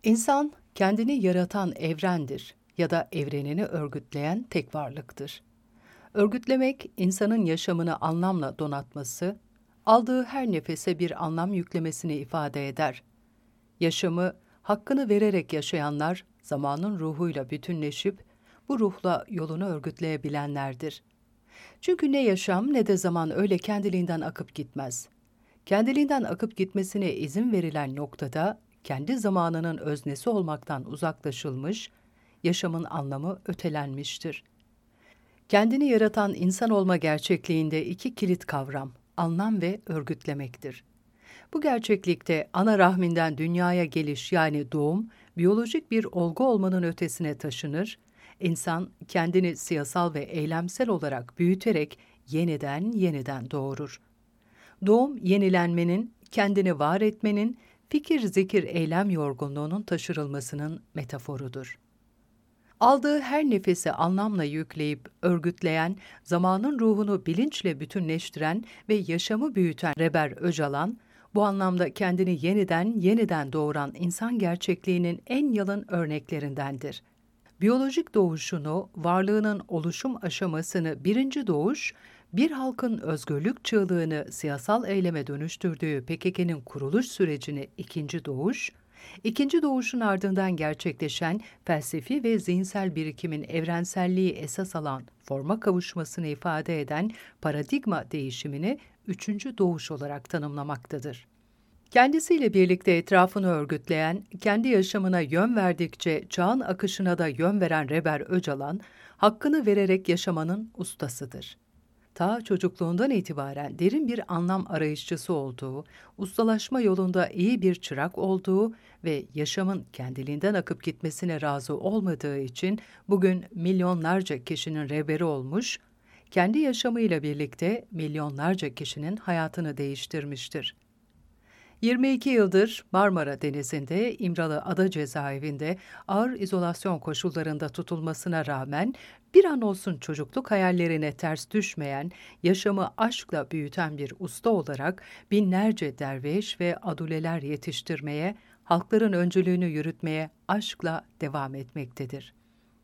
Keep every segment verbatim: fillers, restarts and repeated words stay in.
İnsan, kendini yaratan evrendir ya da evrenini örgütleyen tek varlıktır. Örgütlemek, insanın yaşamını anlamla donatması, aldığı her nefese bir anlam yüklemesini ifade eder. Yaşamı, hakkını vererek yaşayanlar, zamanın ruhuyla bütünleşip, bu ruhla yolunu örgütleyebilenlerdir. Çünkü ne yaşam ne de zaman öyle kendiliğinden akıp gitmez. Kendiliğinden akıp gitmesine izin verilen noktada, kendi zamanının öznesi olmaktan uzaklaşılmış, yaşamın anlamı ötelenmiştir. Kendini yaratan insan olma gerçekliğinde iki kilit kavram, anlam ve örgütlemektir. Bu gerçeklikte ana rahminden dünyaya geliş yani doğum, biyolojik bir olgu olmanın ötesine taşınır, insan kendini siyasal ve eylemsel olarak büyüterek yeniden yeniden doğurur. Doğum, yenilenmenin, kendini var etmenin, fikir zikir eylem yorgunluğunun taşırılmasının metaforudur. Aldığı her nefesi anlamla yükleyip örgütleyen, zamanın ruhunu bilinçle bütünleştiren ve yaşamı büyüten Reber Öcalan, bu anlamda kendini yeniden yeniden doğuran insan gerçekliğinin en yalın örneklerindendir. Biyolojik doğuşunu, varlığının oluşum aşamasını birinci doğuş, bir halkın özgürlük çığlığını siyasal eyleme dönüştürdüğü P K K'nın kuruluş sürecini ikinci doğuş, ikinci doğuşun ardından gerçekleşen felsefi ve zihinsel birikimin evrenselliği esas alan forma kavuşmasını ifade eden paradigma değişimini üçüncü doğuş olarak tanımlamaktadır. Kendisiyle birlikte etrafını örgütleyen, kendi yaşamına yön verdikçe çağın akışına da yön veren Reber Öcalan, hakkını vererek yaşamanın ustasıdır. Ta çocukluğundan itibaren derin bir anlam arayışçısı olduğu, ustalaşma yolunda iyi bir çırak olduğu ve yaşamın kendiliğinden akıp gitmesine razı olmadığı için bugün milyonlarca kişinin rehberi olmuş, kendi yaşamıyla birlikte milyonlarca kişinin hayatını değiştirmiştir. yirmi iki yıldır Marmara Denizi'nde İmralı Ada Cezaevinde ağır izolasyon koşullarında tutulmasına rağmen bir an olsun çocukluk hayallerine ters düşmeyen, yaşamı aşkla büyüten bir usta olarak binlerce derviş ve aduleler yetiştirmeye, halkların öncülüğünü yürütmeye aşkla devam etmektedir.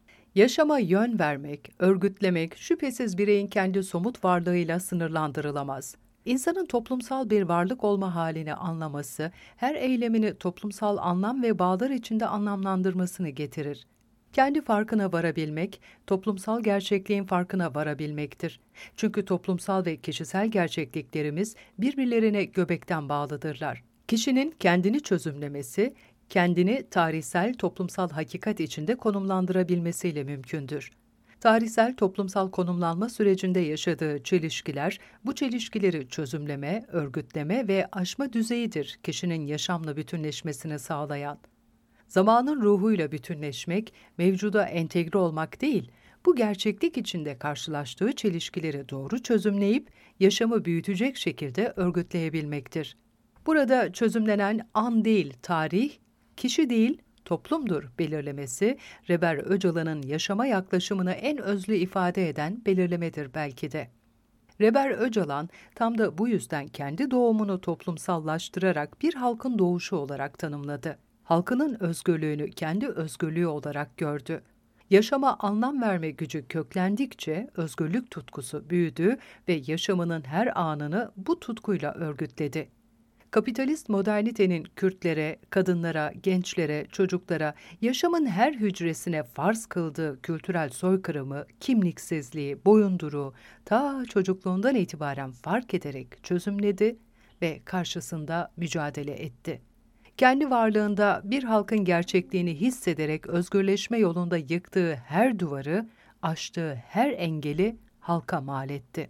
Yaşama yön vermek, örgütlemek şüphesiz bireyin kendi somut varlığıyla sınırlandırılamaz. İnsanın toplumsal bir varlık olma halini anlaması, her eylemini toplumsal anlam ve bağlar içinde anlamlandırmasını getirir. Kendi farkına varabilmek, toplumsal gerçekliğin farkına varabilmektir. Çünkü toplumsal ve kişisel gerçekliklerimiz birbirlerine göbekten bağlıdırlar. Kişinin kendini çözümlemesi, kendini tarihsel toplumsal hakikat içinde konumlandırabilmesiyle mümkündür. Tarihsel toplumsal konumlanma sürecinde yaşadığı çelişkiler, bu çelişkileri çözümleme, örgütleme ve aşma düzeyidir kişinin yaşamla bütünleşmesini sağlayan. Zamanın ruhuyla bütünleşmek, mevcuda entegre olmak değil, bu gerçeklik içinde karşılaştığı çelişkileri doğru çözümleyip, yaşamı büyütecek şekilde örgütleyebilmektir. Burada çözümlenen an değil tarih, kişi değil toplumdur belirlemesi, Reber Öcalan'ın yaşama yaklaşımını en özlü ifade eden belirlemedir belki de. Reber Öcalan tam da bu yüzden kendi doğumunu toplumsallaştırarak bir halkın doğuşu olarak tanımladı. Halkının özgürlüğünü kendi özgürlüğü olarak gördü. Yaşama anlam verme gücü köklendikçe özgürlük tutkusu büyüdü ve yaşamının her anını bu tutkuyla örgütledi. Kapitalist modernitenin Kürtlere, kadınlara, gençlere, çocuklara, yaşamın her hücresine farz kıldığı kültürel soykırımı, kimliksizliği, boyunduruğu ta çocukluğundan itibaren fark ederek çözümledi ve karşısında mücadele etti. Kendi varlığında bir halkın gerçekliğini hissederek özgürleşme yolunda yıktığı her duvarı, aştığı her engeli halka mal etti.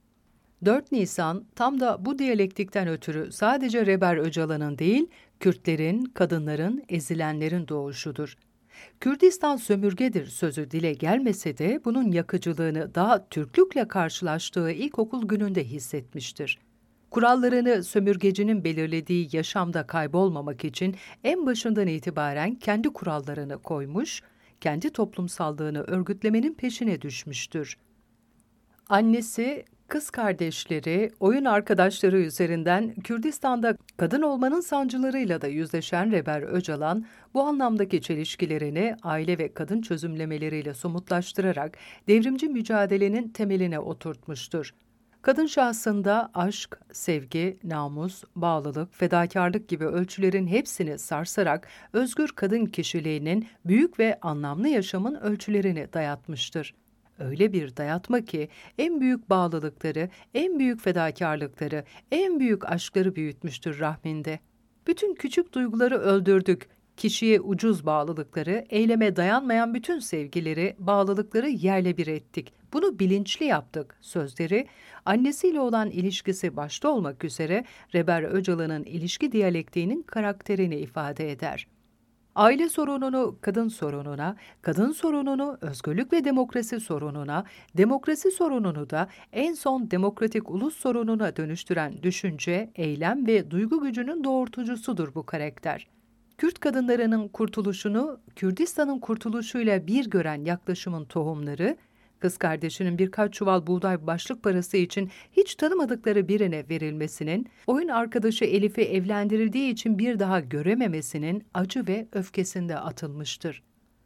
dört Nisan tam da bu diyalektikten ötürü sadece Reber Öcalan'ın değil, Kürtlerin, kadınların, ezilenlerin doğuşudur. Kürdistan sömürgedir sözü dile gelmese de bunun yakıcılığını daha Türklükle karşılaştığı ilkokul gününde hissetmiştir. Kurallarını sömürgecinin belirlediği yaşamda kaybolmamak için en başından itibaren kendi kurallarını koymuş, kendi toplumsallığını örgütlemenin peşine düşmüştür. Annesi, Kız kardeşleri, oyun arkadaşları üzerinden Kürdistan'da kadın olmanın sancılarıyla da yüzleşen Reber Öcalan, bu anlamdaki çelişkilerini aile ve kadın çözümlemeleriyle somutlaştırarak devrimci mücadelenin temeline oturtmuştur. Kadın şahsında aşk, sevgi, namus, bağlılık, fedakarlık gibi ölçülerin hepsini sarsarak özgür kadın kişiliğinin büyük ve anlamlı yaşamın ölçülerini dayatmıştır. Öyle bir dayatma ki en büyük bağlılıkları, en büyük fedakarlıkları, en büyük aşkları büyütmüştür rahminde. Bütün küçük duyguları öldürdük. Kişiye ucuz bağlılıkları, eyleme dayanmayan bütün sevgileri, bağlılıkları yerle bir ettik. Bunu bilinçli yaptık sözleri, annesiyle olan ilişkisi başta olmak üzere Reber Öcalan'ın ilişki diyalektiğinin karakterini ifade eder. Aile sorununu kadın sorununa, kadın sorununu özgürlük ve demokrasi sorununa, demokrasi sorununu da en son demokratik ulus sorununa dönüştüren düşünce, eylem ve duygu gücünün doğurtucusudur bu karakter. Kürt kadınlarının kurtuluşunu, Kürdistan'ın kurtuluşuyla bir gören yaklaşımın tohumları, kız kardeşinin birkaç çuval buğday başlık parası için hiç tanımadıkları birine verilmesinin, oyun arkadaşı Elif'i evlendirildiği için bir daha görememesinin acı ve öfkesinde atılmıştır.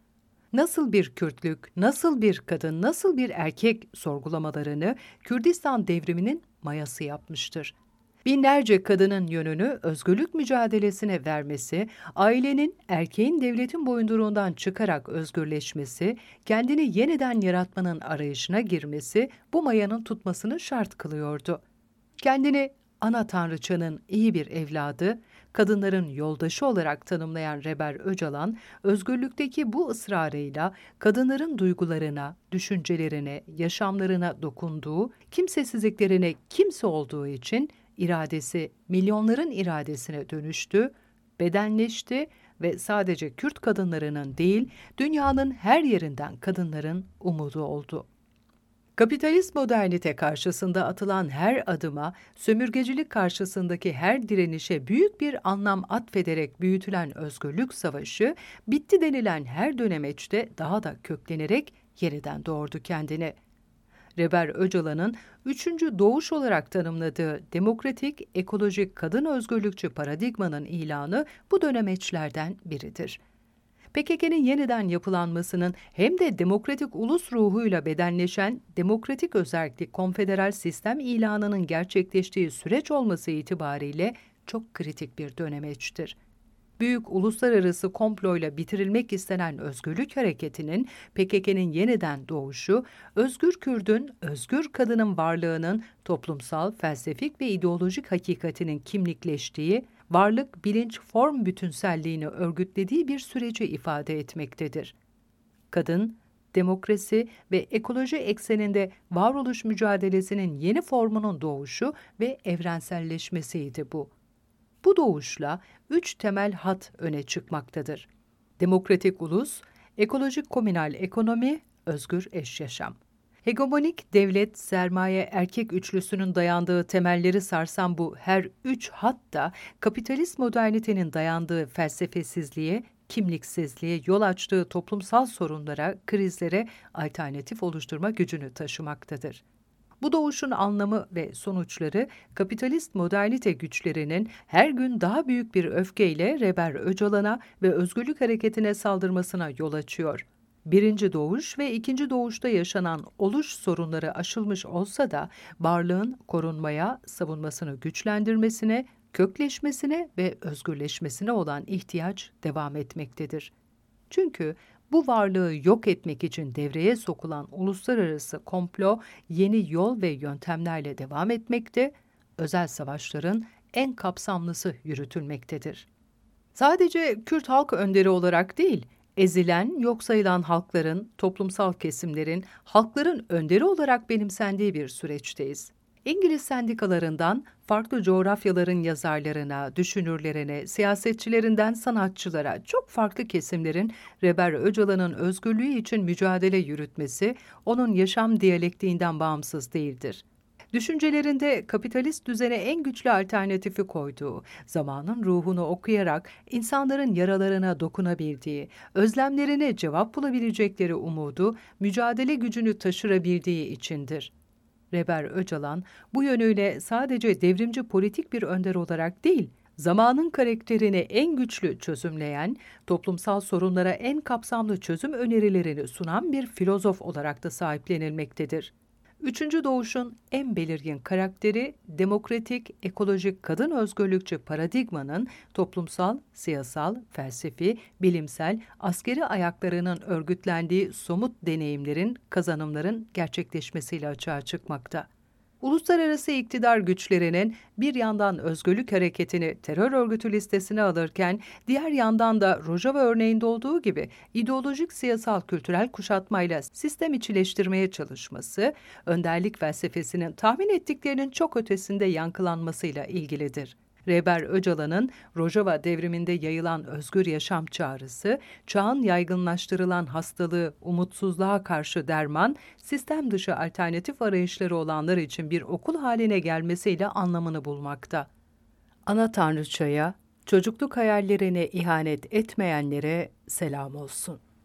Nasıl bir Kürtlük, nasıl bir kadın, nasıl bir erkek sorgulamalarını Kürdistan devriminin mayası yapmıştır. Binlerce kadının yönünü özgürlük mücadelesine vermesi, ailenin, erkeğin devletin boyunduruğundan çıkarak özgürleşmesi, kendini yeniden yaratmanın arayışına girmesi bu mayanın tutmasını şart kılıyordu. Kendini ana tanrıçanın iyi bir evladı, kadınların yoldaşı olarak tanımlayan Reber Öcalan, özgürlükteki bu ısrarıyla kadınların duygularına, düşüncelerine, yaşamlarına dokunduğu, kimsesizliklerine kimse olduğu için iradesi milyonların iradesine dönüştü, bedenleşti ve sadece Kürt kadınlarının değil, dünyanın her yerinden kadınların umudu oldu. Kapitalist modernite karşısında atılan her adıma, sömürgecilik karşısındaki her direnişe büyük bir anlam atfederek büyütülen özgürlük savaşı, bitti denilen her dönemeçte daha da köklenerek yeniden doğurdu kendini. Reber Öcalan'ın üçüncü doğuş olarak tanımladığı demokratik, ekolojik kadın özgürlükçü paradigmanın ilanı bu dönemeçlerden biridir. P K K'nin yeniden yapılanmasının hem de demokratik ulus ruhuyla bedenleşen demokratik özerkli konfederal sistem ilanının gerçekleştiği süreç olması itibariyle çok kritik bir dönemeçtir. Büyük uluslararası komployla bitirilmek istenen özgürlük hareketinin, P K K'nin yeniden doğuşu, özgür Kürdün, özgür kadının varlığının toplumsal, felsefik ve ideolojik hakikatinin kimlikleştiği, varlık, bilinç, form bütünselliğini örgütlediği bir süreci ifade etmektedir. Kadın, demokrasi ve ekoloji ekseninde varoluş mücadelesinin yeni formunun doğuşu ve evrenselleşmesiydi bu. Bu doğuşla üç temel hat öne çıkmaktadır. Demokratik ulus, ekolojik komünal ekonomi, özgür eş yaşam. Hegemonik devlet, sermaye, erkek üçlüsünün dayandığı temelleri sarsan bu her üç hat da kapitalist modernitenin dayandığı felsefesizliğe, kimliksizliğe yol açtığı toplumsal sorunlara, krizlere alternatif oluşturma gücünü taşımaktadır. Bu doğuşun anlamı ve sonuçları kapitalist modernite güçlerinin her gün daha büyük bir öfkeyle Reber Öcalan'a ve özgürlük hareketine saldırmasına yol açıyor. Birinci doğuş ve ikinci doğuşta yaşanan oluş sorunları aşılmış olsa da varlığın korunmaya, savunmasını güçlendirmesine, kökleşmesine ve özgürleşmesine olan ihtiyaç devam etmektedir. Çünkü bu varlığı yok etmek için devreye sokulan uluslararası komplo yeni yol ve yöntemlerle devam etmekte, özel savaşların en kapsamlısı yürütülmektedir. Sadece Kürt halk önderi olarak değil, ezilen, yok sayılan halkların, toplumsal kesimlerin, halkların önderi olarak benimsendiği bir süreçteyiz. İngiliz sendikalarından farklı coğrafyaların yazarlarına, düşünürlerine, siyasetçilerinden sanatçılara çok farklı kesimlerin Reber Öcalan'ın özgürlüğü için mücadele yürütmesi onun yaşam diyalektiğinden bağımsız değildir. Düşüncelerinde kapitalist düzene en güçlü alternatifi koyduğu, zamanın ruhunu okuyarak insanların yaralarına dokunabildiği, özlemlerine cevap bulabilecekleri umudu, mücadele gücünü taşırabildiği içindir. Reber Öcalan, bu yönüyle sadece devrimci politik bir önder olarak değil, zamanın karakterini en güçlü çözümleyen, toplumsal sorunlara en kapsamlı çözüm önerilerini sunan bir filozof olarak da sahiplenilmektedir. Üçüncü doğuşun en belirgin karakteri, demokratik, ekolojik kadın özgürlükçü paradigmanın toplumsal, siyasal, felsefi, bilimsel, askeri ayaklarının örgütlendiği somut deneyimlerin, kazanımların gerçekleşmesiyle açığa çıkmakta. Uluslararası iktidar güçlerinin bir yandan özgürlük hareketini terör örgütü listesine alırken, diğer yandan da Rojava örneğinde olduğu gibi ideolojik siyasal kültürel kuşatmayla sistem içileştirmeye çalışması, önderlik felsefesinin tahmin ettiklerinin çok ötesinde yankılanmasıyla ilgilidir. Reber Öcalan'ın Rojava devriminde yayılan özgür yaşam çağrısı, çağın yaygınlaştırılan hastalığı, umutsuzluğa karşı derman, sistem dışı alternatif arayışları olanlar için bir okul haline gelmesiyle anlamını bulmakta. Ana Tanrıçaya, çocukluk hayallerine ihanet etmeyenlere selam olsun.